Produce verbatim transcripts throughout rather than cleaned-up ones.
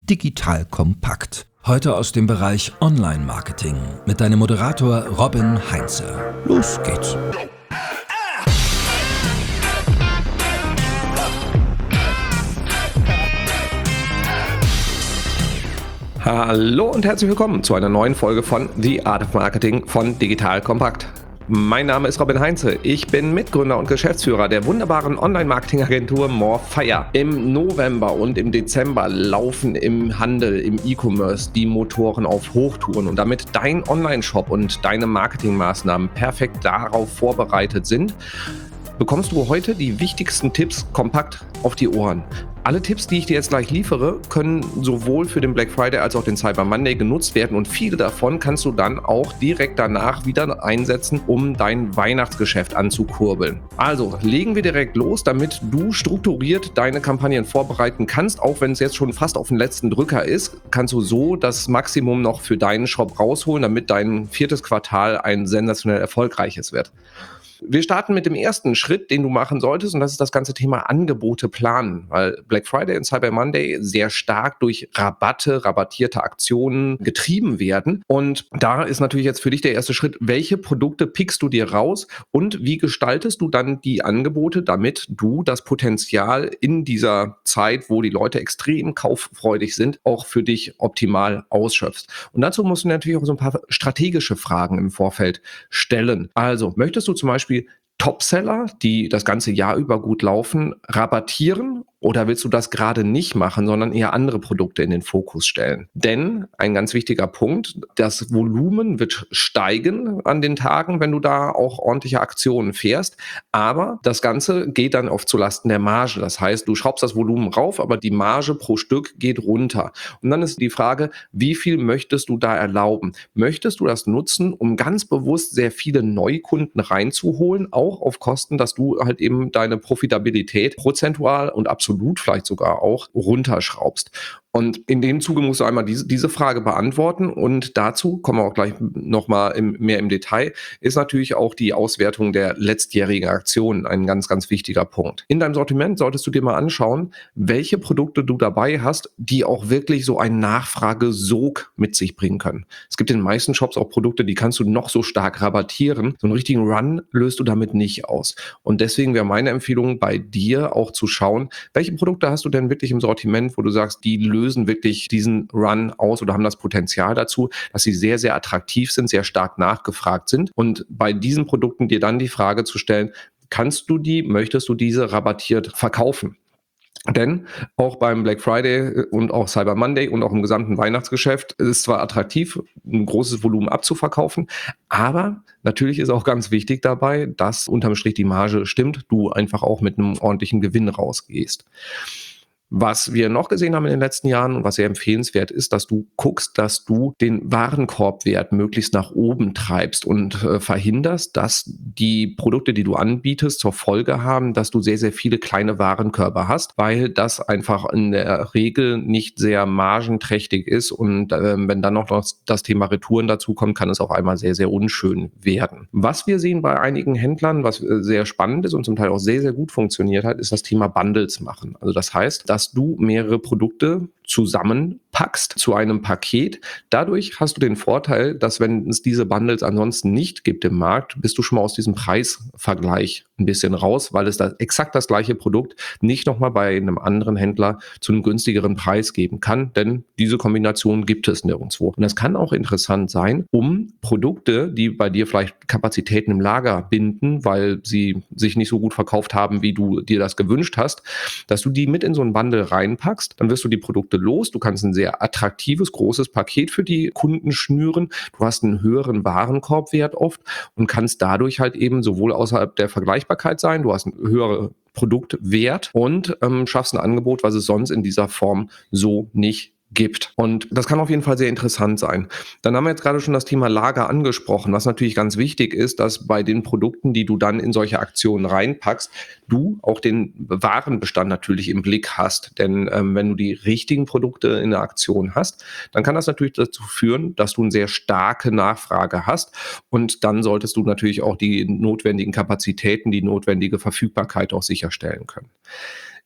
Digital kompakt. Heute aus dem Bereich Online-Marketing mit deinem Moderator Robin Heinze. Los geht's! Hallo und herzlich willkommen zu einer neuen Folge von The Art of Marketing von Digital Kompakt. Mein Name ist Robin Heinze. Ich bin Mitgründer und Geschäftsführer der wunderbaren Online-Marketing-Agentur Morefire. Im November und im Dezember laufen im Handel, im E-Commerce die Motoren auf Hochtouren. Und damit dein Online-Shop und deine Marketingmaßnahmen perfekt darauf vorbereitet sind, bekommst du heute die wichtigsten Tipps kompakt auf die Ohren. Alle Tipps, die ich dir jetzt gleich liefere, können sowohl für den Black Friday als auch den Cyber Monday genutzt werden und viele davon kannst du dann auch direkt danach wieder einsetzen, um dein Weihnachtsgeschäft anzukurbeln. Also legen wir direkt los, damit du strukturiert deine Kampagnen vorbereiten kannst. Auch wenn es jetzt schon fast auf den letzten Drücker ist, kannst du so das Maximum noch für deinen Shop rausholen, damit dein viertes Quartal ein sensationell erfolgreiches wird. Wir starten mit dem ersten Schritt, den du machen solltest, und das ist das ganze Thema Angebote planen, weil Black Friday und Cyber Monday sehr stark durch Rabatte, rabattierte Aktionen getrieben werden. Und da ist natürlich jetzt für dich der erste Schritt, welche Produkte pickst du dir raus und wie gestaltest du dann die Angebote, damit du das Potenzial in dieser Zeit, wo die Leute extrem kauffreudig sind, auch für dich optimal ausschöpfst. Und dazu musst du natürlich auch so ein paar strategische Fragen im Vorfeld stellen. Also, möchtest du zum Beispiel Topseller, die das ganze Jahr über gut laufen, rabattieren? Oder willst du das gerade nicht machen, sondern eher andere Produkte in den Fokus stellen? Denn ein ganz wichtiger Punkt, das Volumen wird steigen an den Tagen, wenn du da auch ordentliche Aktionen fährst. Aber das Ganze geht dann oft zulasten der Marge. Das heißt, du schraubst das Volumen rauf, aber die Marge pro Stück geht runter. Und dann ist die Frage, wie viel möchtest du da erlauben? Möchtest du das nutzen, um ganz bewusst sehr viele Neukunden reinzuholen, auch auf Kosten, dass du halt eben deine Profitabilität prozentual und absolut vielleicht sogar auch runterschraubst? Und in dem Zuge musst du einmal diese, diese Frage beantworten und dazu, kommen wir auch gleich nochmal im, mehr im Detail, ist natürlich auch die Auswertung der letztjährigen Aktionen ein ganz, ganz wichtiger Punkt. In deinem Sortiment solltest du dir mal anschauen, welche Produkte du dabei hast, die auch wirklich so einen Nachfragesog mit sich bringen können. Es gibt in den meisten Shops auch Produkte, die kannst du noch so stark rabattieren. So einen richtigen Run löst du damit nicht aus. Und deswegen wäre meine Empfehlung bei dir auch zu schauen, welche Produkte hast du denn wirklich im Sortiment, wo du sagst, die lösen lösen wirklich diesen Run aus oder haben das Potenzial dazu, dass sie sehr, sehr attraktiv sind, sehr stark nachgefragt sind. Und bei diesen Produkten dir dann die Frage zu stellen, kannst du die, möchtest du diese rabattiert verkaufen? Denn auch beim Black Friday und auch Cyber Monday und auch im gesamten Weihnachtsgeschäft ist es zwar attraktiv, ein großes Volumen abzuverkaufen, aber natürlich ist auch ganz wichtig dabei, dass unterm Strich die Marge stimmt, du einfach auch mit einem ordentlichen Gewinn rausgehst. Was wir noch gesehen haben in den letzten Jahren und was sehr empfehlenswert ist, dass du guckst, dass du den Warenkorbwert möglichst nach oben treibst und äh, verhinderst, dass die Produkte, die du anbietest, zur Folge haben, dass du sehr, sehr viele kleine Warenkörbe hast, weil das einfach in der Regel nicht sehr margenträchtig ist und äh, wenn dann noch das, das Thema Retouren dazu kommt, kann es auch einmal sehr, sehr unschön werden. Was wir sehen bei einigen Händlern, was äh, sehr spannend ist und zum Teil auch sehr, sehr gut funktioniert hat, ist das Thema Bundles machen. Also das heißt, dass du mehrere Produkte zusammenpackst zu einem Paket. Dadurch hast du den Vorteil, dass wenn es diese Bundles ansonsten nicht gibt im Markt, bist du schon mal aus diesem Preisvergleich ein bisschen raus, weil es da exakt das gleiche Produkt nicht nochmal bei einem anderen Händler zu einem günstigeren Preis geben kann, denn diese Kombination gibt es nirgendwo. Und das kann auch interessant sein, um Produkte, die bei dir vielleicht Kapazitäten im Lager binden, weil sie sich nicht so gut verkauft haben, wie du dir das gewünscht hast, dass du die mit in so ein Bundle reinpackst, dann wirst du die Produkte los. Du kannst ein sehr attraktives, großes Paket für die Kunden schnüren. Du hast einen höheren Warenkorbwert oft und kannst dadurch halt eben sowohl außerhalb der Vergleichbarkeit sein, du hast einen höheren Produktwert und ähm, schaffst ein Angebot, was es sonst in dieser Form so nicht gibt. Und das kann auf jeden Fall sehr interessant sein. Dann haben wir jetzt gerade schon das Thema Lager angesprochen, was natürlich ganz wichtig ist, dass bei den Produkten, die du dann in solche Aktionen reinpackst, du auch den Warenbestand natürlich im Blick hast. Denn ähm, wenn du die richtigen Produkte in der Aktion hast, dann kann das natürlich dazu führen, dass du eine sehr starke Nachfrage hast. Und dann solltest du natürlich auch die notwendigen Kapazitäten, die notwendige Verfügbarkeit auch sicherstellen können.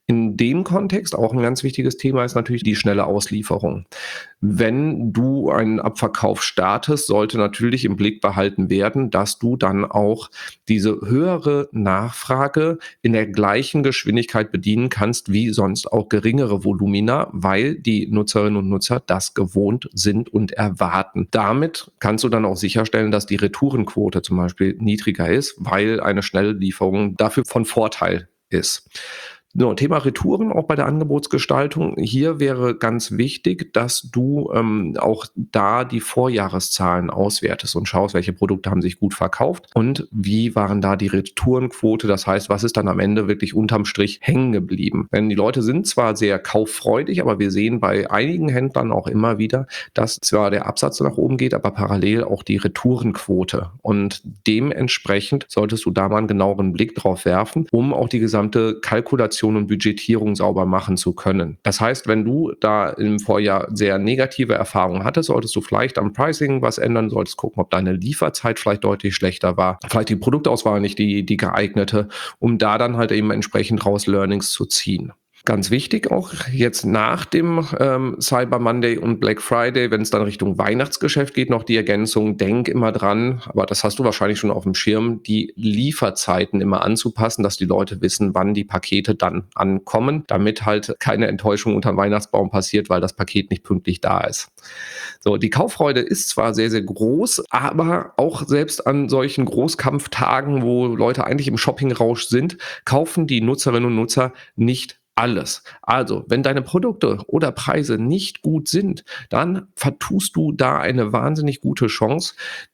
In dem Kontext auch ein ganz wichtiges Thema ist natürlich die schnelle Auslieferung. Wenn du einen Abverkauf startest, sollte natürlich im Blick behalten werden, dass du dann auch diese höhere Nachfrage in der gleichen Geschwindigkeit bedienen kannst wie sonst auch geringere Volumina, weil die Nutzerinnen und Nutzer das gewohnt sind und erwarten. Damit kannst du dann auch sicherstellen, dass die Retourenquote zum Beispiel niedriger ist, weil eine schnelle Lieferung dafür von Vorteil ist. So, Thema Retouren auch bei der Angebotsgestaltung. Hier wäre ganz wichtig, dass du ähm, auch da die Vorjahreszahlen auswertest und schaust, welche Produkte haben sich gut verkauft und wie waren da die Retourenquote. Das heißt, was ist dann am Ende wirklich unterm Strich hängen geblieben? Denn die Leute sind zwar sehr kauffreudig, aber wir sehen bei einigen Händlern auch immer wieder, dass zwar der Absatz nach oben geht, aber parallel auch die Retourenquote. Und dementsprechend solltest du da mal einen genaueren Blick drauf werfen, um auch die gesamte Kalkulation und Budgetierung sauber machen zu können. Das heißt, wenn du da im Vorjahr sehr negative Erfahrungen hattest, solltest du vielleicht am Pricing was ändern, solltest gucken, ob deine Lieferzeit vielleicht deutlich schlechter war, vielleicht die Produktauswahl nicht die, die geeignete, um da dann halt eben entsprechend raus Learnings zu ziehen. Ganz wichtig auch jetzt nach dem ähm, Cyber Monday und Black Friday, wenn es dann Richtung Weihnachtsgeschäft geht, noch die Ergänzung, denk immer dran, aber das hast du wahrscheinlich schon auf dem Schirm, die Lieferzeiten immer anzupassen, dass die Leute wissen, wann die Pakete dann ankommen, damit halt keine Enttäuschung unter dem Weihnachtsbaum passiert, weil das Paket nicht pünktlich da ist. So, die Kauffreude ist zwar sehr, sehr groß, aber auch selbst an solchen Großkampftagen, wo Leute eigentlich im Shoppingrausch sind, kaufen die Nutzerinnen und Nutzer nicht alles. Also, wenn deine Produkte oder Preise nicht gut sind, dann vertust du da eine wahnsinnig gute Chance,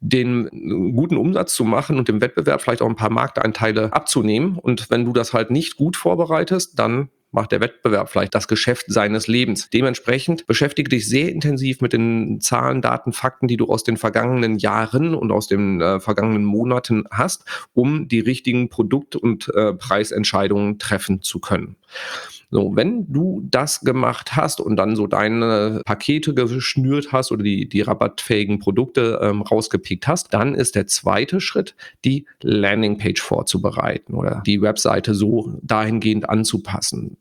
den guten Umsatz zu machen und dem Wettbewerb vielleicht auch ein paar Markteinteile abzunehmen. Und wenn du das halt nicht gut vorbereitest, dann macht der Wettbewerb vielleicht das Geschäft seines Lebens. Dementsprechend beschäftige dich sehr intensiv mit den Zahlen, Daten, Fakten, die du aus den vergangenen Jahren und aus den äh, vergangenen Monaten hast, um die richtigen Produkt- und äh, Preisentscheidungen treffen zu können. So, wenn du das gemacht hast und dann so deine Pakete geschnürt hast oder die, die rabattfähigen Produkte ähm, rausgepickt hast, dann ist der zweite Schritt, die Landingpage vorzubereiten oder die Webseite so dahingehend anzupassen.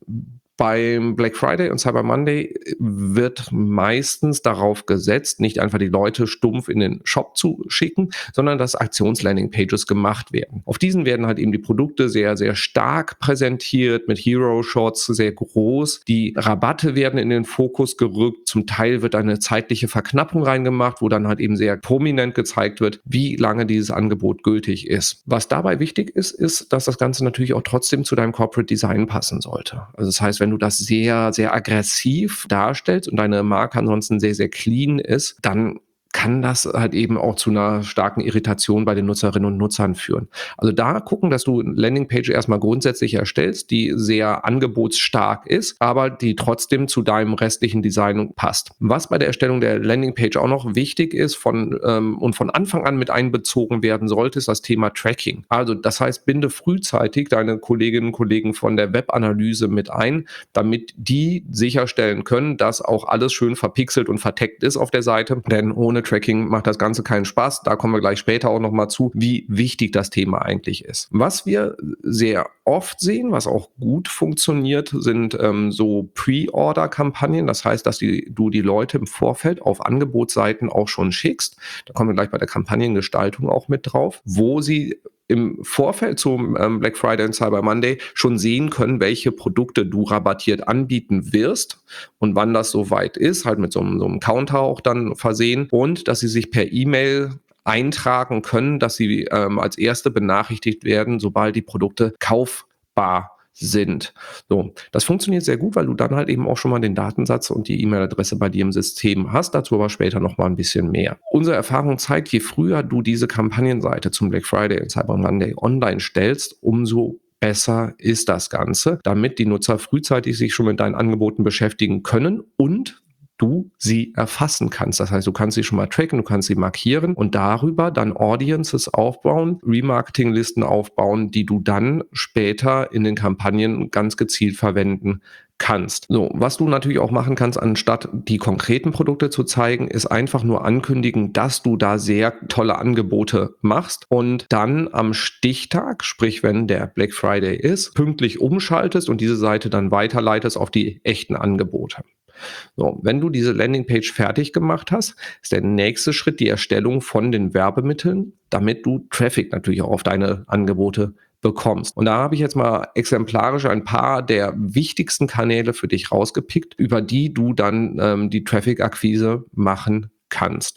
Beim Black Friday und Cyber Monday wird meistens darauf gesetzt, nicht einfach die Leute stumpf in den Shop zu schicken, sondern dass Aktions-Landing-Pages gemacht werden. Auf diesen werden halt eben die Produkte sehr, sehr stark präsentiert, mit Hero-Shots sehr groß. Die Rabatte werden in den Fokus gerückt. Zum Teil wird eine zeitliche Verknappung reingemacht, wo dann halt eben sehr prominent gezeigt wird, wie lange dieses Angebot gültig ist. Was dabei wichtig ist, ist, dass das Ganze natürlich auch trotzdem zu deinem Corporate Design passen sollte. Also das heißt, wenn du das sehr, sehr aggressiv darstellst und deine Marke ansonsten sehr, sehr clean ist, dann kann das halt eben auch zu einer starken Irritation bei den Nutzerinnen und Nutzern führen. Also da gucken, dass du eine Landingpage erstmal grundsätzlich erstellst, die sehr angebotsstark ist, aber die trotzdem zu deinem restlichen Design passt. Was bei der Erstellung der Landingpage auch noch wichtig ist von, ähm, und von Anfang an mit einbezogen werden sollte, ist das Thema Tracking. Also das heißt, binde frühzeitig deine Kolleginnen und Kollegen von der Webanalyse mit ein, damit die sicherstellen können, dass auch alles schön verpixelt und verteckt ist auf der Seite, denn ohne Tracking macht das Ganze keinen Spaß. Da kommen wir gleich später auch nochmal zu, wie wichtig das Thema eigentlich ist. Was wir sehr oft sehen, was auch gut funktioniert, sind ähm, so Pre-Order-Kampagnen. Das heißt, dass die, du die Leute im Vorfeld auf Angebotsseiten auch schon schickst. Da kommen wir gleich bei der Kampagnengestaltung auch mit drauf, wo sie im Vorfeld zum ähm, Black Friday und Cyber Monday schon sehen können, welche Produkte du rabattiert anbieten wirst und wann das soweit ist, halt mit so einem, so einem Counter auch dann versehen und dass sie sich per E-Mail eintragen können, dass sie ähm, als Erste benachrichtigt werden, sobald die Produkte kaufbar sind. So, das funktioniert sehr gut, weil du dann halt eben auch schon mal den Datensatz und die E-Mail-Adresse bei dir im System hast. Dazu aber später noch mal ein bisschen mehr. Unsere Erfahrung zeigt, je früher du diese Kampagnenseite zum Black Friday und Cyber Monday online stellst, umso besser ist das Ganze, damit die Nutzer frühzeitig sich schon mit deinen Angeboten beschäftigen können und du sie erfassen kannst. Das heißt, du kannst sie schon mal tracken, du kannst sie markieren und darüber dann Audiences aufbauen, Remarketing-Listen aufbauen, die du dann später in den Kampagnen ganz gezielt verwenden kannst. So, was du natürlich auch machen kannst, anstatt die konkreten Produkte zu zeigen, ist einfach nur ankündigen, dass du da sehr tolle Angebote machst und dann am Stichtag, sprich wenn der Black Friday ist, pünktlich umschaltest und diese Seite dann weiterleitest auf die echten Angebote. So, wenn du diese Landingpage fertig gemacht hast, ist der nächste Schritt die Erstellung von den Werbemitteln, damit du Traffic natürlich auch auf deine Angebote bekommst. Und da habe ich jetzt mal exemplarisch ein paar der wichtigsten Kanäle für dich rausgepickt, über die du dann ähm, die Traffic-Akquise machen kannst.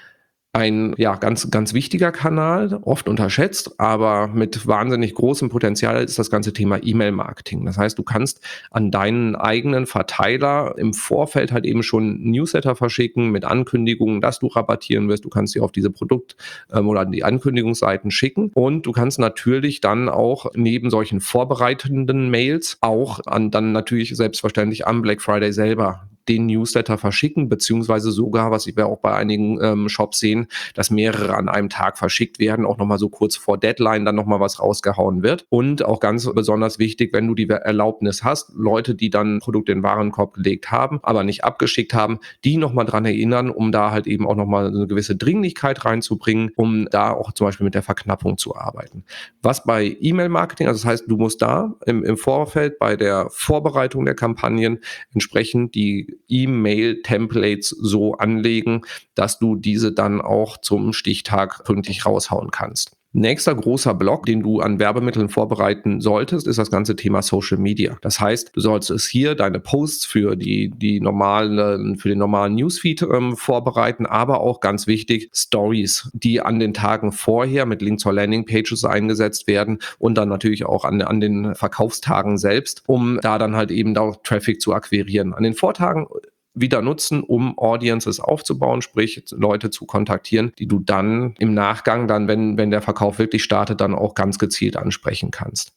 Ein ja, ganz, ganz wichtiger Kanal, oft unterschätzt, aber mit wahnsinnig großem Potenzial ist das ganze Thema E-Mail-Marketing. Das heißt, du kannst an deinen eigenen Verteiler im Vorfeld halt eben schon Newsletter verschicken mit Ankündigungen, dass du rabattieren wirst. Du kannst sie auf diese Produkt- ähm, oder die Ankündigungsseiten schicken und du kannst natürlich dann auch neben solchen vorbereitenden Mails auch an dann natürlich selbstverständlich am Black Friday selber den Newsletter verschicken, beziehungsweise sogar, was wir auch bei einigen ähm, Shops sehen, dass mehrere an einem Tag verschickt werden, auch nochmal so kurz vor Deadline dann nochmal was rausgehauen wird. Und auch ganz besonders wichtig, wenn du die Erlaubnis hast, Leute, die dann Produkte in den Warenkorb gelegt haben, aber nicht abgeschickt haben, die nochmal dran erinnern, um da halt eben auch nochmal eine gewisse Dringlichkeit reinzubringen, um da auch zum Beispiel mit der Verknappung zu arbeiten. Was bei E-Mail-Marketing, also das heißt, du musst da im, im Vorfeld bei der Vorbereitung der Kampagnen entsprechend die E-Mail-Templates so anlegen, dass du diese dann auch zum Stichtag pünktlich raushauen kannst. Nächster großer Block, den du an Werbemitteln vorbereiten solltest, ist das ganze Thema Social Media. Das heißt, du solltest hier deine Posts für die, die normalen, für den normalen Newsfeed ähm, vorbereiten, aber auch ganz wichtig, Stories, die an den Tagen vorher mit Link zur Landingpages eingesetzt werden und dann natürlich auch an, an den Verkaufstagen selbst, um da dann halt eben auch Traffic zu akquirieren. An den Vortagen wieder nutzen, um Audiences aufzubauen, sprich Leute zu kontaktieren, die du dann im Nachgang dann, wenn, wenn der Verkauf wirklich startet, dann auch ganz gezielt ansprechen kannst.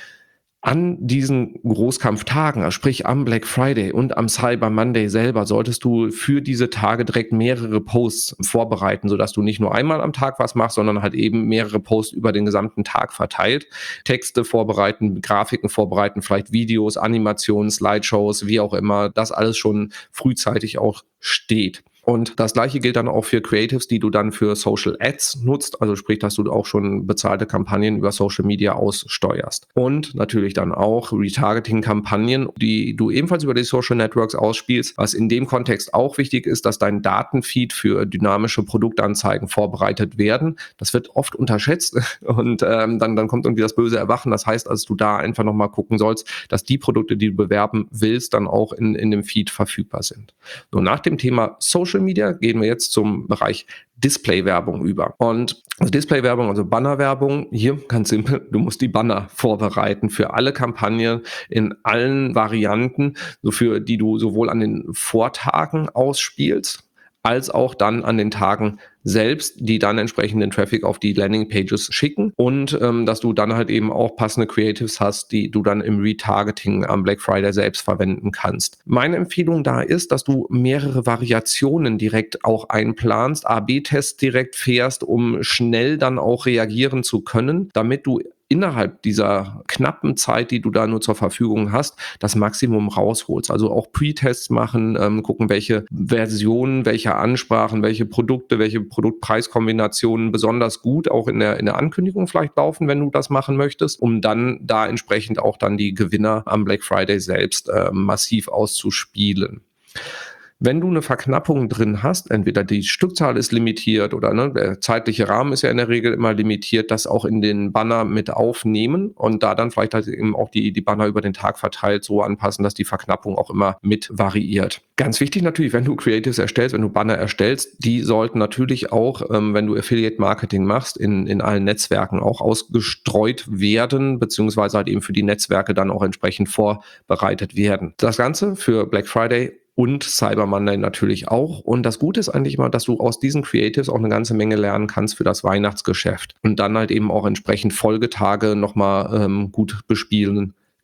An diesen Großkampftagen, also sprich am Black Friday und am Cyber Monday selber, solltest du für diese Tage direkt mehrere Posts vorbereiten, sodass du nicht nur einmal am Tag was machst, sondern halt eben mehrere Posts über den gesamten Tag verteilt. Texte vorbereiten, Grafiken vorbereiten, vielleicht Videos, Animationen, Slideshows, wie auch immer, das alles schon frühzeitig auch steht. Und das Gleiche gilt dann auch für Creatives, die du dann für Social Ads nutzt, also sprich, dass du auch schon bezahlte Kampagnen über Social Media aussteuerst. Und natürlich dann auch Retargeting-Kampagnen, die du ebenfalls über die Social Networks ausspielst, was in dem Kontext auch wichtig ist, dass dein Datenfeed für dynamische Produktanzeigen vorbereitet werden. Das wird oft unterschätzt und ähm, dann, dann kommt irgendwie das böse Erwachen. Das heißt, dass du da einfach nochmal gucken sollst, dass die Produkte, die du bewerben willst, dann auch in, in dem Feed verfügbar sind. So, nach dem Thema Social Media gehen wir jetzt zum Bereich Display-Werbung über. Und also Display-Werbung, also Banner-Werbung, hier ganz simpel, du musst die Banner vorbereiten für alle Kampagnen in allen Varianten, so für die du sowohl an den Vortagen ausspielst, als auch dann an den Tagen selbst, die dann entsprechend den Traffic auf die Landingpages schicken und ähm, dass du dann halt eben auch passende Creatives hast, die du dann im Retargeting am Black Friday selbst verwenden kannst. Meine Empfehlung da ist, dass du mehrere Variationen direkt auch einplanst, A B Tests direkt fährst, um schnell dann auch reagieren zu können, damit du innerhalb dieser knappen Zeit, die du da nur zur Verfügung hast, das Maximum rausholst. Also auch Pre-Tests machen, ähm, gucken, welche Versionen, welche Ansprachen, welche Produkte, welche Produktpreiskombinationen besonders gut auch in der, in der Ankündigung vielleicht laufen, wenn du das machen möchtest, um dann da entsprechend auch dann die Gewinner am Black Friday selbst äh, massiv auszuspielen. Wenn du eine Verknappung drin hast, entweder die Stückzahl ist limitiert oder ne, der zeitliche Rahmen ist ja in der Regel immer limitiert, das auch in den Banner mit aufnehmen und da dann vielleicht halt eben auch die, die Banner über den Tag verteilt so anpassen, dass die Verknappung auch immer mit variiert. Ganz wichtig natürlich, wenn du Creatives erstellst, wenn du Banner erstellst, die sollten natürlich auch, ähm, wenn du Affiliate-Marketing machst, in, in allen Netzwerken auch ausgestreut werden, beziehungsweise halt eben für die Netzwerke dann auch entsprechend vorbereitet werden. Das Ganze für Black Friday und Cyber Monday natürlich auch. Und das Gute ist eigentlich mal, dass du aus diesen Creatives auch eine ganze Menge lernen kannst für das Weihnachtsgeschäft und dann halt eben auch entsprechend Folgetage nochmal ähm, gut bespielen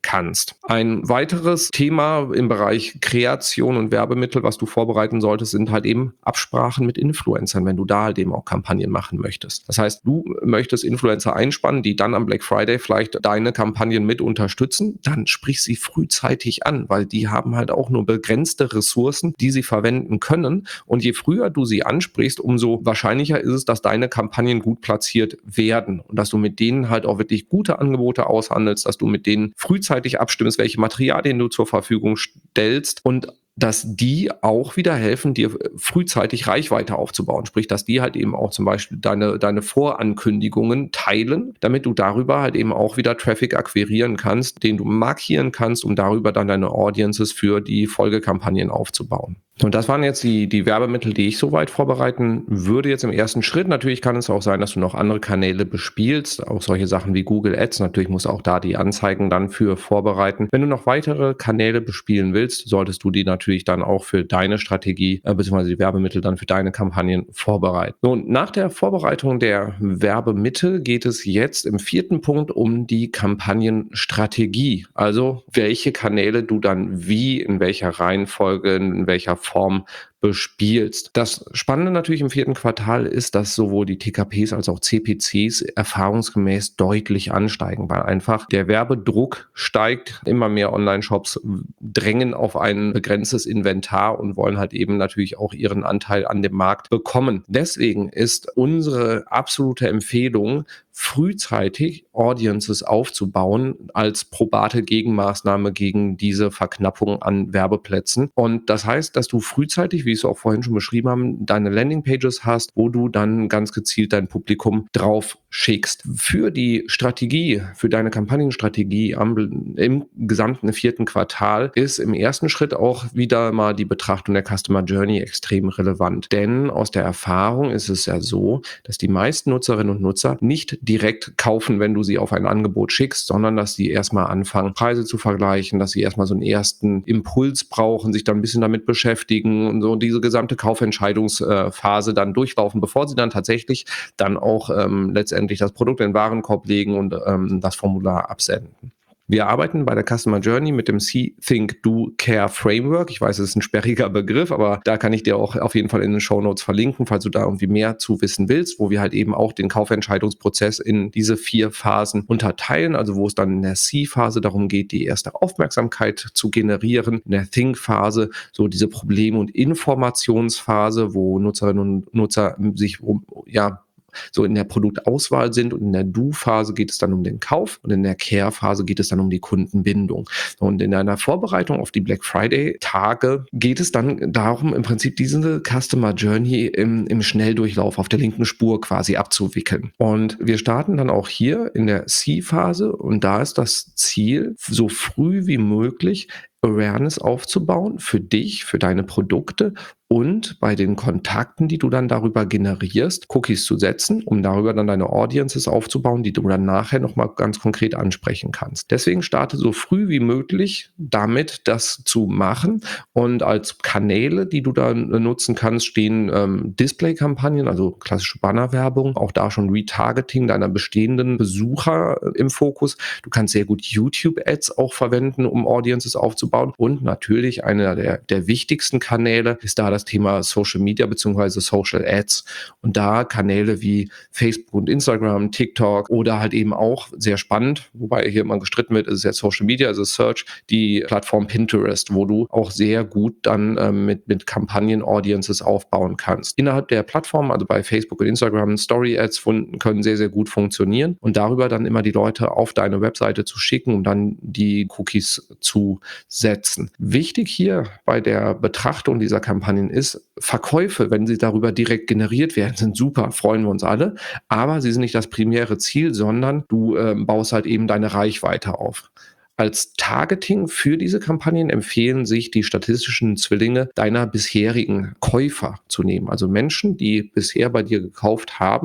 kannst. Ein weiteres Thema im Bereich Kreation und Werbemittel, was du vorbereiten solltest, sind halt eben Absprachen mit Influencern, wenn du da halt eben auch Kampagnen machen möchtest. Das heißt, du möchtest Influencer einspannen, die dann am Black Friday vielleicht deine Kampagnen mit unterstützen, dann sprich sie frühzeitig an, weil die haben halt auch nur begrenzte Ressourcen, die sie verwenden können. Und je früher du sie ansprichst, umso wahrscheinlicher ist es, dass deine Kampagnen gut platziert werden und dass du mit denen halt auch wirklich gute Angebote aushandelst, dass du mit denen frühzeitig abstimmst, welche Materialien du zur Verfügung stellst und dass die auch wieder helfen, dir frühzeitig Reichweite aufzubauen. Sprich, dass die halt eben auch zum Beispiel deine, deine Vorankündigungen teilen, damit du darüber halt eben auch wieder Traffic akquirieren kannst, den du markieren kannst, um darüber dann deine Audiences für die Folgekampagnen aufzubauen. Und das waren jetzt die, die Werbemittel, die ich soweit vorbereiten würde jetzt im ersten Schritt. Natürlich kann es auch sein, dass du noch andere Kanäle bespielst, auch solche Sachen wie Google Ads. Natürlich musst du auch da die Anzeigen dann für vorbereiten. Wenn du noch weitere Kanäle bespielen willst, solltest du die natürlich dann auch für deine Strategie äh, bzw. die Werbemittel dann für deine Kampagnen vorbereiten. Und nach der Vorbereitung der Werbemittel geht es jetzt im vierten Punkt um die Kampagnenstrategie. Also welche Kanäle du dann wie, in welcher Reihenfolge, in welcher Form bespielst. Das Spannende natürlich im vierten Quartal ist, dass sowohl die T K Ps als auch C P Cs erfahrungsgemäß deutlich ansteigen, weil einfach der Werbedruck steigt. Immer mehr Online-Shops drängen auf ein begrenztes Inventar und wollen halt eben natürlich auch ihren Anteil an dem Markt bekommen. Deswegen ist unsere absolute Empfehlung, frühzeitig Audiences aufzubauen als probate Gegenmaßnahme gegen diese Verknappung an Werbeplätzen. Und das heißt, dass du frühzeitig, wie ich es auch vorhin schon beschrieben habe, deine Landingpages hast, wo du dann ganz gezielt dein Publikum drauf schickst. Für die Strategie, für deine Kampagnenstrategie am, im gesamten vierten Quartal ist im ersten Schritt auch wieder mal die Betrachtung der Customer Journey extrem relevant. Denn aus der Erfahrung ist es ja so, dass die meisten Nutzerinnen und Nutzer nicht direkt kaufen, wenn du sie auf ein Angebot schickst, sondern dass sie erstmal anfangen, Preise zu vergleichen, dass sie erstmal so einen ersten Impuls brauchen, sich dann ein bisschen damit beschäftigen und so diese gesamte Kaufentscheidungsphase dann durchlaufen, bevor sie dann tatsächlich dann auch ähm, letztendlich das Produkt in den Warenkorb legen und ähm, das Formular absenden. Wir arbeiten bei der Customer Journey mit dem See, Think, Do, Care Framework. Ich weiß, es ist ein sperriger Begriff, aber da kann ich dir auch auf jeden Fall in den Shownotes verlinken, falls du da irgendwie mehr zu wissen willst, wo wir halt eben auch den Kaufentscheidungsprozess in diese vier Phasen unterteilen, also wo es dann in der See-Phase darum geht, die erste Aufmerksamkeit zu generieren, in der Think-Phase so diese Problem- und Informationsphase, wo Nutzerinnen und Nutzer sich um, ja, so in der Produktauswahl sind, und in der Do-Phase geht es dann um den Kauf und in der Care-Phase geht es dann um die Kundenbindung. Und in einer Vorbereitung auf die Black Friday-Tage geht es dann darum, im Prinzip diese Customer Journey im, im Schnelldurchlauf auf der linken Spur quasi abzuwickeln. Und wir starten dann auch hier in der C-Phase, und da ist das Ziel, so früh wie möglich Awareness aufzubauen für dich, für deine Produkte und bei den Kontakten, die du dann darüber generierst, Cookies zu setzen, um darüber dann deine Audiences aufzubauen, die du dann nachher nochmal ganz konkret ansprechen kannst. Deswegen starte so früh wie möglich damit, das zu machen, und als Kanäle, die du dann nutzen kannst, stehen ähm, Display-Kampagnen, also klassische Bannerwerbung, auch da schon Retargeting deiner bestehenden Besucher im Fokus. Du kannst sehr gut YouTube-Ads auch verwenden, um Audiences aufzubauen. Und natürlich einer der, der wichtigsten Kanäle ist da das Thema Social Media bzw. Social Ads. Und da Kanäle wie Facebook und Instagram, TikTok oder halt eben auch sehr spannend, wobei hier immer gestritten wird, ist es jetzt Social Media, also Search, die Plattform Pinterest, wo du auch sehr gut dann ähm, mit, mit Kampagnen-Audiences aufbauen kannst. Innerhalb der Plattform, also bei Facebook und Instagram, Story-Ads können sehr, sehr gut funktionieren, und darüber dann immer die Leute auf deine Webseite zu schicken, um dann die Cookies zu setzen. Wichtig hier bei der Betrachtung dieser Kampagnen ist, Verkäufe, wenn sie darüber direkt generiert werden, sind super, freuen wir uns alle, aber sie sind nicht das primäre Ziel, sondern du äh, baust halt eben deine Reichweite auf. Als Targeting für diese Kampagnen empfehlen sich die statistischen Zwillinge deiner bisherigen Käufer zu nehmen. Also Menschen, die bisher bei dir gekauft haben,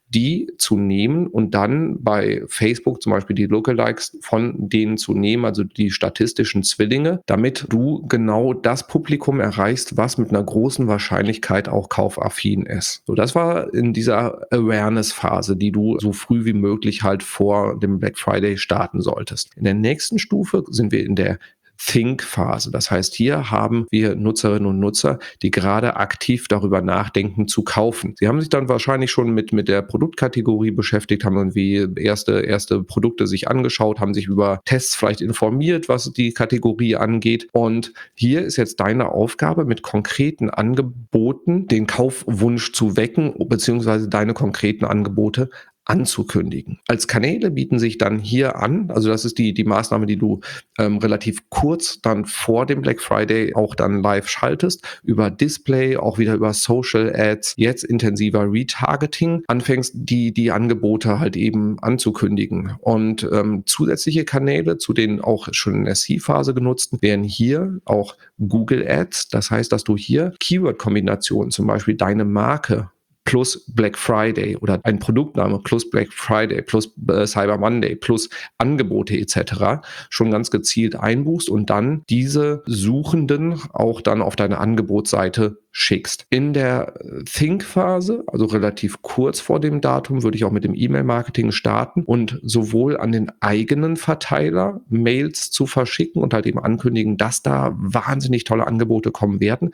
die zu nehmen und dann bei Facebook zum Beispiel die Lookalikes von denen zu nehmen, also die statistischen Zwillinge, damit du genau das Publikum erreichst, was mit einer großen Wahrscheinlichkeit auch kaufaffin ist. So, das war in dieser Awareness-Phase, die du so früh wie möglich halt vor dem Black Friday starten solltest. In der nächsten Stufe sind wir in der Think-Phase. Das heißt, hier haben wir Nutzerinnen und Nutzer, die gerade aktiv darüber nachdenken zu kaufen. Sie haben sich dann wahrscheinlich schon mit, mit der Produktkategorie beschäftigt, haben irgendwie erste, erste Produkte sich angeschaut, haben sich über Tests vielleicht informiert, was die Kategorie angeht. Und hier ist jetzt deine Aufgabe, mit konkreten Angeboten den Kaufwunsch zu wecken, beziehungsweise deine konkreten Angebote anzukündigen. Als Kanäle bieten sich dann hier an, also das ist die, die Maßnahme, die du ähm, relativ kurz dann vor dem Black Friday auch dann live schaltest, über Display, auch wieder über Social Ads, jetzt intensiver Retargeting, anfängst, die, die Angebote halt eben anzukündigen. Und ähm, zusätzliche Kanäle, zu den auch schon in der Seed-Phase genutzten, wären hier auch Google Ads. Das heißt, dass du hier Keyword-Kombinationen, zum Beispiel deine Marke plus Black Friday oder ein Produktname plus Black Friday plus äh, Cyber Monday plus Angebote et cetera schon ganz gezielt einbuchst und dann diese Suchenden auch dann auf deine Angebotsseite schickst. In der Think-Phase, also relativ kurz vor dem Datum, würde ich auch mit dem E-Mail-Marketing starten und sowohl an den eigenen Verteiler Mails zu verschicken und halt eben ankündigen, dass da wahnsinnig tolle Angebote kommen werden,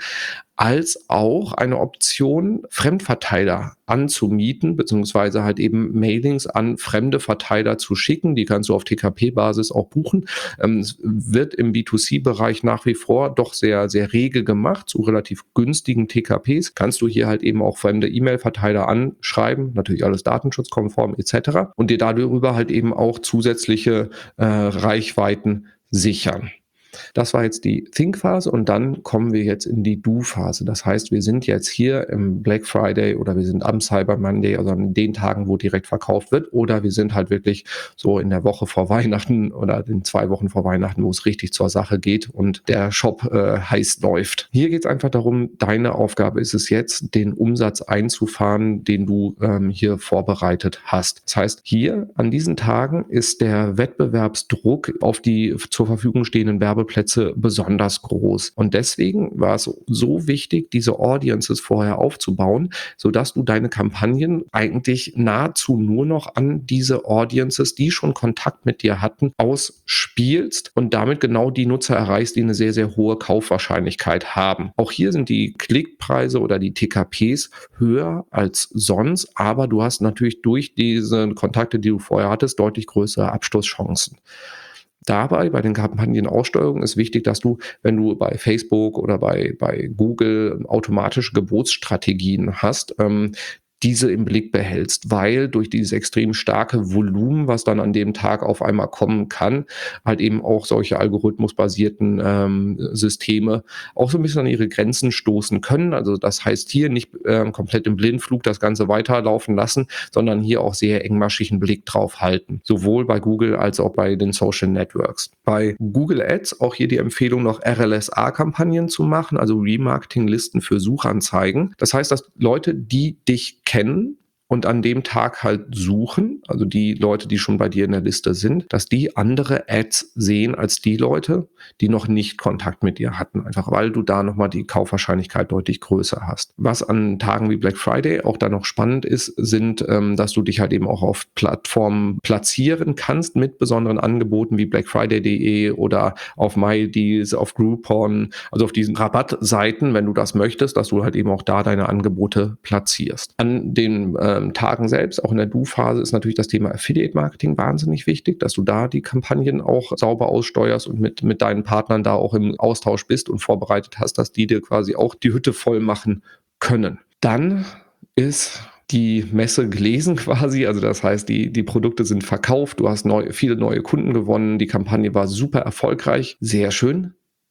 als auch eine Option, Fremdverteiler anzumieten, beziehungsweise halt eben Mailings an fremde Verteiler zu schicken. Die kannst du auf T K P-Basis auch buchen. Ähm, es wird im B zwei C-Bereich nach wie vor doch sehr, sehr rege gemacht, zu relativ günstigen T K Ps. Kannst du hier halt eben auch fremde E-Mail-Verteiler anschreiben, natürlich alles datenschutzkonform et cetera und dir darüber halt eben auch zusätzliche äh, Reichweiten sichern. Das war jetzt die Think-Phase und dann kommen wir jetzt in die Do-Phase. Das heißt, wir sind jetzt hier im Black Friday oder wir sind am Cyber Monday, also an den Tagen, wo direkt verkauft wird, oder wir sind halt wirklich so in der Woche vor Weihnachten oder in zwei Wochen vor Weihnachten, wo es richtig zur Sache geht und der Shop äh, heiß läuft. Hier geht es einfach darum, deine Aufgabe ist es jetzt, den Umsatz einzufahren, den du ähm, hier vorbereitet hast. Das heißt, hier an diesen Tagen ist der Wettbewerbsdruck auf die zur Verfügung stehenden Werbeplätze besonders groß. Und deswegen war es so wichtig, diese Audiences vorher aufzubauen, sodass du deine Kampagnen eigentlich nahezu nur noch an diese Audiences, die schon Kontakt mit dir hatten, ausspielst und damit genau die Nutzer erreichst, die eine sehr, sehr hohe Kaufwahrscheinlichkeit haben. Auch hier sind die Klickpreise oder die T K Ps höher als sonst, aber du hast natürlich durch diese Kontakte, die du vorher hattest, deutlich größere Abschlusschancen. Dabei, bei den Kampagnenaussteuerungen, ist wichtig, dass du, wenn du bei Facebook oder bei, bei Google automatische Gebotsstrategien hast, ähm, diese im Blick behältst, weil durch dieses extrem starke Volumen, was dann an dem Tag auf einmal kommen kann, halt eben auch solche algorithmusbasierten ähm, Systeme auch so ein bisschen an ihre Grenzen stoßen können. Also das heißt hier nicht ähm, komplett im Blindflug das Ganze weiterlaufen lassen, sondern hier auch sehr engmaschigen Blick drauf halten. Sowohl bei Google als auch bei den Social Networks. Bei Google Ads auch hier die Empfehlung, noch R L S A-Kampagnen zu machen, also Remarketing-Listen für Suchanzeigen. Das heißt, dass Leute, die dich kennen und an dem Tag halt suchen, also die Leute, die schon bei dir in der Liste sind, dass die andere Ads sehen als die Leute, die noch nicht Kontakt mit dir hatten, einfach weil du da nochmal die Kaufwahrscheinlichkeit deutlich größer hast. Was an Tagen wie Black Friday auch da noch spannend ist, sind, ähm, dass du dich halt eben auch auf Plattformen platzieren kannst mit besonderen Angeboten wie black friday punkt de oder auf MyDeals, auf Groupon, also auf diesen Rabattseiten, wenn du das möchtest, dass du halt eben auch da deine Angebote platzierst. An den ähm, Tagen selbst, auch in der Do-Phase, ist natürlich das Thema Affiliate-Marketing wahnsinnig wichtig, dass du da die Kampagnen auch sauber aussteuerst und mit, mit deinen Partnern da auch im Austausch bist und vorbereitet hast, dass die dir quasi auch die Hütte voll machen können. Dann ist die Messe gelesen quasi, also das heißt, die, die Produkte sind verkauft, du hast neu, viele neue Kunden gewonnen, die Kampagne war super erfolgreich, sehr schön.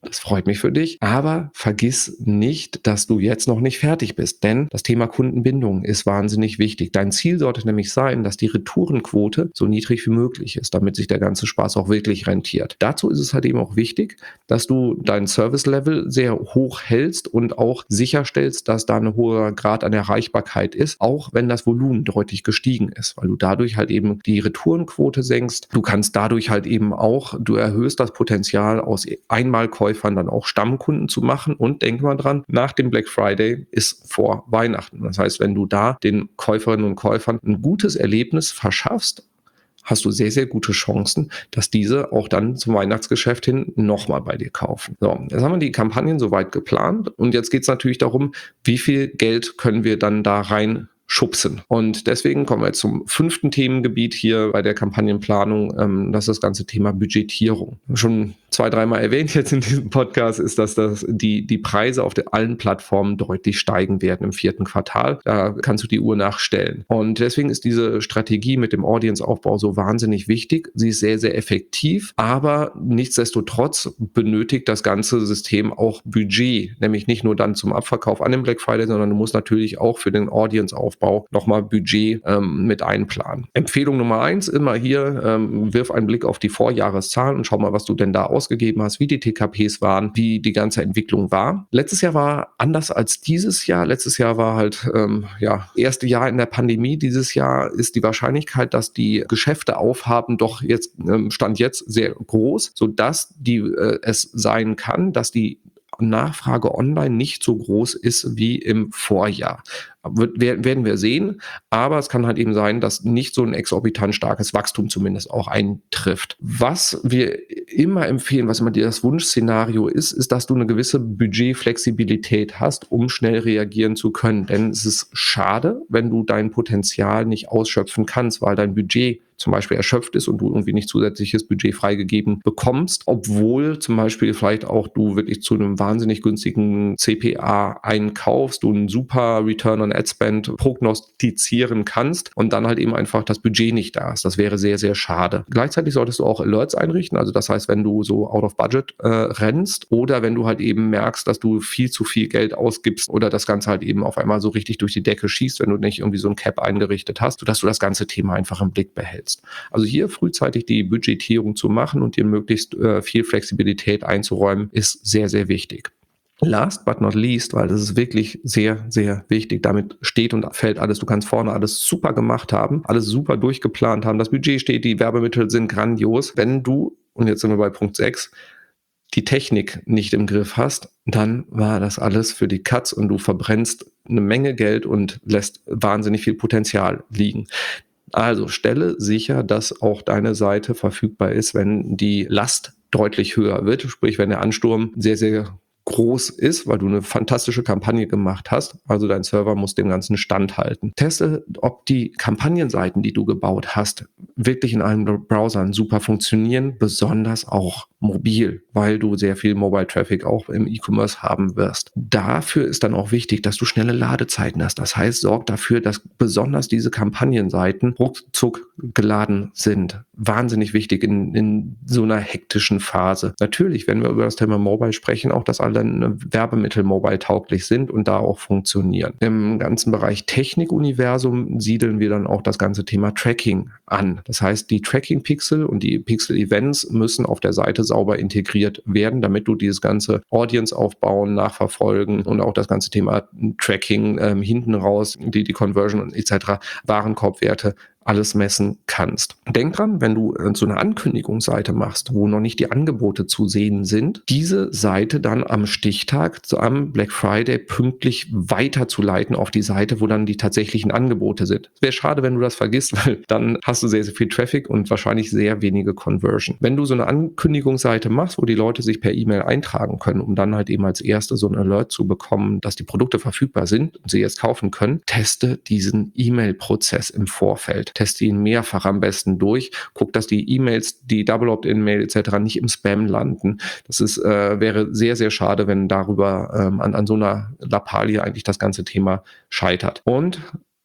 Das freut mich für dich, aber vergiss nicht, dass du jetzt noch nicht fertig bist, denn das Thema Kundenbindung ist wahnsinnig wichtig. Dein Ziel sollte nämlich sein, dass die Retourenquote so niedrig wie möglich ist, damit sich der ganze Spaß auch wirklich rentiert. Dazu ist es halt eben auch wichtig, dass du dein Service-Level sehr hoch hältst und auch sicherstellst, dass da ein hoher Grad an Erreichbarkeit ist, auch wenn das Volumen deutlich gestiegen ist, weil du dadurch halt eben die Retourenquote senkst. Du kannst dadurch halt eben auch, du erhöhst das Potenzial aus Einmalkäufen dann auch Stammkunden zu machen, und denk mal dran, nach dem Black Friday ist vor Weihnachten. Das heißt, wenn du da den Käuferinnen und Käufern ein gutes Erlebnis verschaffst, hast du sehr, sehr gute Chancen, dass diese auch dann zum Weihnachtsgeschäft hin nochmal bei dir kaufen. So, jetzt haben wir die Kampagnen soweit geplant, und jetzt geht es natürlich darum, wie viel Geld können wir dann da rein schubsen. Und deswegen kommen wir jetzt zum fünften Themengebiet hier bei der Kampagnenplanung. Ähm, das ist das ganze Thema Budgetierung. Schon zwei, dreimal erwähnt jetzt in diesem Podcast, ist, dass das die, die Preise auf den, allen Plattformen deutlich steigen werden im vierten Quartal. Da kannst du die Uhr nachstellen. Und deswegen ist diese Strategie mit dem Audience-Aufbau so wahnsinnig wichtig. Sie ist sehr, sehr effektiv, aber nichtsdestotrotz benötigt das ganze System auch Budget, nämlich nicht nur dann zum Abverkauf an dem Black Friday, sondern du musst natürlich auch für den Audience-Aufbau nochmal Budget ähm, mit einplanen. Empfehlung Nummer eins, immer hier, ähm, wirf einen Blick auf die Vorjahreszahlen und schau mal, was du denn da ausgegeben hast, wie die T K Ps waren, wie die ganze Entwicklung war. Letztes Jahr war anders als dieses Jahr. Letztes Jahr war halt, ähm, ja, erste Jahr in der Pandemie. Dieses Jahr ist die Wahrscheinlichkeit, dass die Geschäfte aufhaben, doch jetzt, ähm, Stand jetzt sehr groß, sodass die, äh, es sein kann, dass die Nachfrage online nicht so groß ist wie im Vorjahr. Wird, werden wir sehen, aber es kann halt eben sein, dass nicht so ein exorbitant starkes Wachstum zumindest auch eintrifft. Was wir immer empfehlen, was immer das Wunschszenario ist, ist, dass du eine gewisse Budgetflexibilität hast, um schnell reagieren zu können. Denn es ist schade, wenn du dein Potenzial nicht ausschöpfen kannst, weil dein Budget zum Beispiel erschöpft ist und du irgendwie nicht zusätzliches Budget freigegeben bekommst, obwohl zum Beispiel vielleicht auch du wirklich zu einem wahnsinnig günstigen C P A einkaufst, du einen super Return on Ad Spend prognostizieren kannst und dann halt eben einfach das Budget nicht da ist. Das wäre sehr, sehr schade. Gleichzeitig solltest du auch Alerts einrichten, also das heißt, wenn du so out of budget äh, rennst oder wenn du halt eben merkst, dass du viel zu viel Geld ausgibst oder das Ganze halt eben auf einmal so richtig durch die Decke schießt, wenn du nicht irgendwie so ein Cap eingerichtet hast, sodass du das ganze Thema einfach im Blick behältst. Also hier frühzeitig die Budgetierung zu machen und dir möglichst äh, viel Flexibilität einzuräumen, ist sehr, sehr wichtig. Last but not least, weil das ist wirklich sehr, sehr wichtig. Damit steht und fällt alles. Du kannst vorne alles super gemacht haben, alles super durchgeplant haben. Das Budget steht, die Werbemittel sind grandios. Wenn du, und jetzt sind wir bei Punkt sechs, die Technik nicht im Griff hast, dann war das alles für die Katz und du verbrennst eine Menge Geld und lässt wahnsinnig viel Potenzial liegen. Also stelle sicher, dass auch deine Seite verfügbar ist, wenn die Last deutlich höher wird, sprich wenn der Ansturm sehr, sehr groß ist, weil du eine fantastische Kampagne gemacht hast. Also dein Server muss dem Ganzen standhalten. Teste, ob die Kampagnenseiten, die du gebaut hast, wirklich in allen Browsern super funktionieren, besonders auch mobil, weil du sehr viel Mobile Traffic auch im E-Commerce haben wirst. Dafür ist dann auch wichtig, dass du schnelle Ladezeiten hast. Das heißt, sorg dafür, dass besonders diese Kampagnenseiten ruckzuck geladen sind. Wahnsinnig wichtig in, in so einer hektischen Phase. Natürlich, wenn wir über das Thema Mobile sprechen, auch, dass alle Werbemittel mobile tauglich sind und da auch funktionieren. Im ganzen Bereich Technikuniversum siedeln wir dann auch das ganze Thema Tracking an. Das heißt, die Tracking-Pixel und die Pixel-Events müssen auf der Seite sauber integriert werden, damit du dieses ganze Audience aufbauen, nachverfolgen und auch das ganze Thema Tracking ähm, hinten raus, die, die Conversion und et cetera, Warenkorbwerte, alles messen kannst. Denk dran, wenn du so eine Ankündigungsseite machst, wo noch nicht die Angebote zu sehen sind, diese Seite dann am Stichtag, zu am Black Friday pünktlich weiterzuleiten auf die Seite, wo dann die tatsächlichen Angebote sind. Es wäre schade, wenn du das vergisst, weil dann hast du sehr, sehr viel Traffic und wahrscheinlich sehr wenige Conversion. Wenn du so eine Ankündigungsseite machst, wo die Leute sich per E-Mail eintragen können, um dann halt eben als erste so ein Alert zu bekommen, dass die Produkte verfügbar sind und sie jetzt kaufen können, teste diesen E-Mail-Prozess im Vorfeld. Teste ihn mehrfach am besten durch. Guck, dass die E-Mails, die Double Opt-in-Mail et cetera nicht im Spam landen. Das ist, äh, wäre sehr, sehr schade, wenn darüber ähm, an, an so einer Lappalie eigentlich das ganze Thema scheitert. Und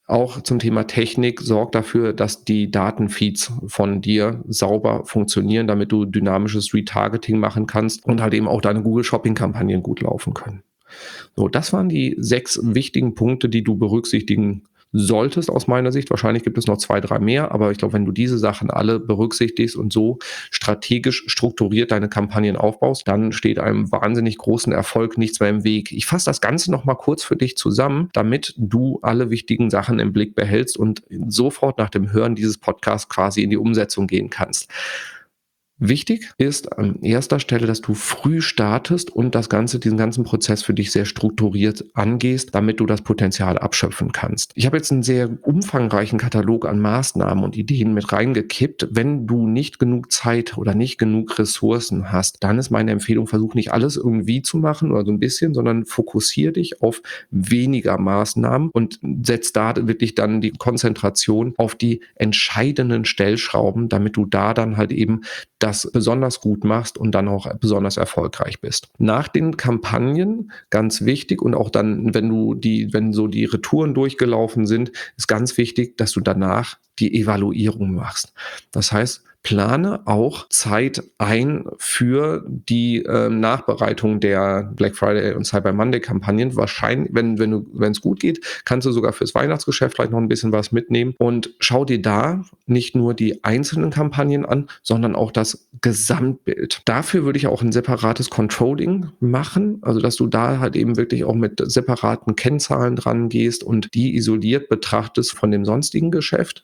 Auch zum Thema Technik, sorg dafür, dass die Datenfeeds von dir sauber funktionieren, damit du dynamisches Retargeting machen kannst und halt eben auch deine Google-Shopping-Kampagnen gut laufen können. So, das waren die sechs wichtigen Punkte, die du berücksichtigen solltest aus meiner Sicht. Wahrscheinlich gibt es noch zwei, drei mehr, aber ich glaube, wenn du diese Sachen alle berücksichtigst und so strategisch strukturiert deine Kampagnen aufbaust, dann steht einem wahnsinnig großen Erfolg nichts mehr im Weg. Ich fasse das Ganze noch mal kurz für dich zusammen, damit du alle wichtigen Sachen im Blick behältst und sofort nach dem Hören dieses Podcasts quasi in die Umsetzung gehen kannst. Wichtig ist an erster Stelle, dass du früh startest und das Ganze, diesen ganzen Prozess für dich sehr strukturiert angehst, damit du das Potenzial abschöpfen kannst. Ich habe jetzt einen sehr umfangreichen Katalog an Maßnahmen und Ideen mit reingekippt. Wenn du nicht genug Zeit oder nicht genug Ressourcen hast, dann ist meine Empfehlung, versuch nicht alles irgendwie zu machen oder so ein bisschen, sondern fokussier dich auf weniger Maßnahmen und setz da wirklich dann die Konzentration auf die entscheidenden Stellschrauben, damit du da dann halt eben das besonders gut machst und dann auch besonders erfolgreich bist. Nach den Kampagnen, ganz wichtig, und auch dann, wenn du die, wenn so die Retouren durchgelaufen sind, ist ganz wichtig, dass du danach die Evaluierung machst. Das heißt, plane auch Zeit ein für die äh, Nachbereitung der Black Friday und Cyber Monday Kampagnen. Wahrscheinlich, wenn wenn du wenn es gut geht, kannst du sogar fürs Weihnachtsgeschäft vielleicht noch ein bisschen was mitnehmen und schau dir da nicht nur die einzelnen Kampagnen an, sondern auch das Gesamtbild. Dafür würde ich auch ein separates Controlling machen, also dass du da halt eben wirklich auch mit separaten Kennzahlen dran gehst und die isoliert betrachtest von dem sonstigen Geschäft.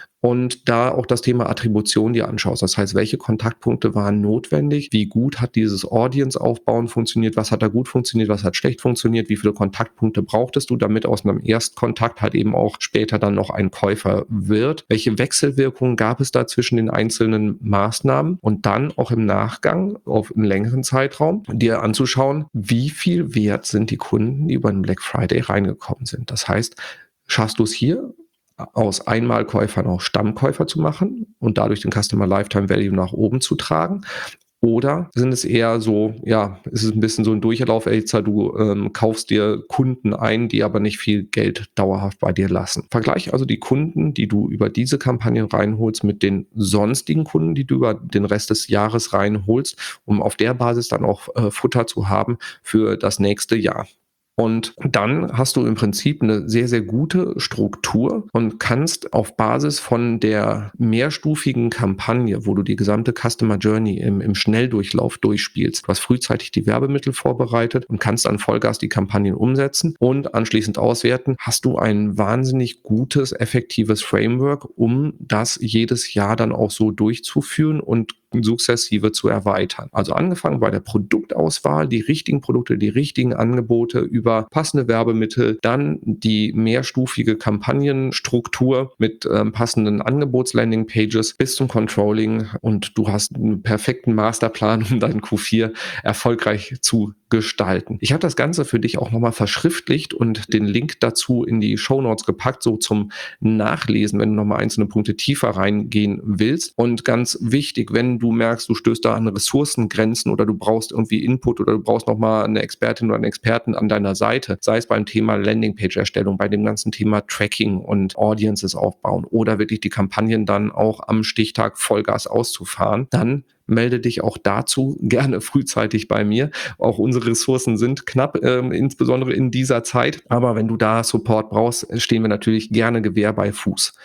Und da auch das Thema Attribution dir anschaust. Das heißt, welche Kontaktpunkte waren notwendig? Wie gut hat dieses Audience-Aufbauen funktioniert? Was hat da gut funktioniert? Was hat schlecht funktioniert? Wie viele Kontaktpunkte brauchtest du, damit aus einem Erstkontakt halt eben auch später dann noch ein Käufer wird? Welche Wechselwirkungen gab es da zwischen den einzelnen Maßnahmen? Und dann auch im Nachgang auf einen längeren Zeitraum dir anzuschauen, wie viel wert sind die Kunden, die über den Black Friday reingekommen sind. Das heißt, schaffst du es hier, aus Einmalkäufern auch Stammkäufer zu machen und dadurch den Customer Lifetime Value nach oben zu tragen? Oder sind es eher so, ja, es ist ein bisschen so ein Durchlaufälzer, du ähm, kaufst dir Kunden ein, die aber nicht viel Geld dauerhaft bei dir lassen. Vergleich also die Kunden, die du über diese Kampagnen reinholst, mit den sonstigen Kunden, die du über den Rest des Jahres reinholst, um auf der Basis dann auch äh, Futter zu haben für das nächste Jahr. Und dann hast du im Prinzip eine sehr, sehr gute Struktur und kannst auf Basis von der mehrstufigen Kampagne, wo du die gesamte Customer Journey im, im Schnelldurchlauf durchspielst, du hast frühzeitig die Werbemittel vorbereitet und kannst an Vollgas die Kampagnen umsetzen und anschließend auswerten, hast du ein wahnsinnig gutes, effektives Framework, um das jedes Jahr dann auch so durchzuführen und sukzessive zu erweitern. Also angefangen bei der Produktauswahl, die richtigen Produkte, die richtigen Angebote über passende Werbemittel, dann die mehrstufige Kampagnenstruktur mit ähm, passenden Angebots-Landing-Pages bis zum Controlling und du hast einen perfekten Masterplan, um deinen Q vier erfolgreich zu gestalten. Ich habe das Ganze für dich auch nochmal verschriftlicht und den Link dazu in die Shownotes gepackt, so zum Nachlesen, wenn du nochmal einzelne Punkte tiefer reingehen willst. Und ganz wichtig, wenn du merkst, du stößt da an Ressourcengrenzen oder du brauchst irgendwie Input oder du brauchst nochmal eine Expertin oder einen Experten an deiner Seite, sei es beim Thema Landingpage-Erstellung, bei dem ganzen Thema Tracking und Audiences aufbauen oder wirklich die Kampagnen dann auch am Stichtag Vollgas auszufahren, dann melde dich auch dazu gerne frühzeitig bei mir. Auch unsere Ressourcen sind knapp, äh, insbesondere in dieser Zeit. Aber wenn du da Support brauchst, stehen wir natürlich gerne Gewehr bei Fuß.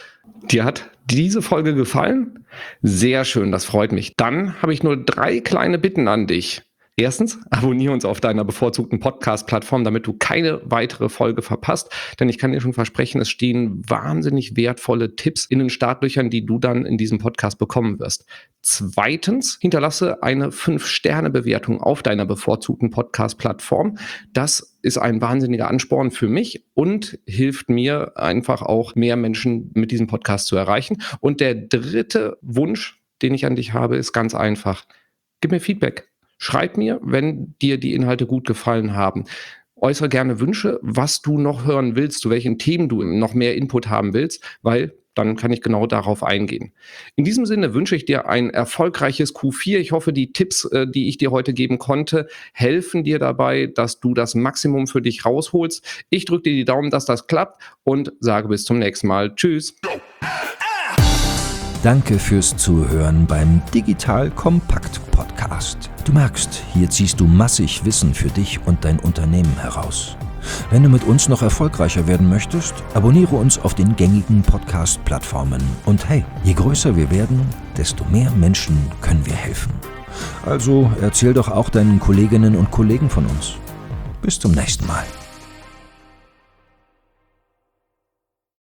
Dir hat diese Folge gefallen? Sehr schön, das freut mich. Dann habe ich nur drei kleine Bitten an dich. Erstens, abonniere uns auf deiner bevorzugten Podcast-Plattform, damit du keine weitere Folge verpasst. Denn ich kann dir schon versprechen, es stehen wahnsinnig wertvolle Tipps in den Startlöchern, die du dann in diesem Podcast bekommen wirst. Zweitens, hinterlasse eine fünf Sterne Bewertung auf deiner bevorzugten Podcast-Plattform. Das ist ein wahnsinniger Ansporn für mich und hilft mir einfach auch, mehr Menschen mit diesem Podcast zu erreichen. Und der dritte Wunsch, den ich an dich habe, ist ganz einfach. Gib mir Feedback. Schreib mir, wenn dir die Inhalte gut gefallen haben. Äußere gerne Wünsche, was du noch hören willst, zu welchen Themen du noch mehr Input haben willst, weil dann kann ich genau darauf eingehen. In diesem Sinne wünsche ich dir ein erfolgreiches Q vier. Ich hoffe, die Tipps, äh, die ich dir heute geben konnte, helfen dir dabei, dass du das Maximum für dich rausholst. Ich drücke dir die Daumen, dass das klappt und sage bis zum nächsten Mal. Tschüss. Danke fürs Zuhören beim Digital Kompakt Podcast. Du merkst, hier ziehst du massig Wissen für dich und dein Unternehmen heraus. Wenn du mit uns noch erfolgreicher werden möchtest, abonniere uns auf den gängigen Podcast-Plattformen. Und hey, je größer wir werden, desto mehr Menschen können wir helfen. Also erzähl doch auch deinen Kolleginnen und Kollegen von uns. Bis zum nächsten Mal.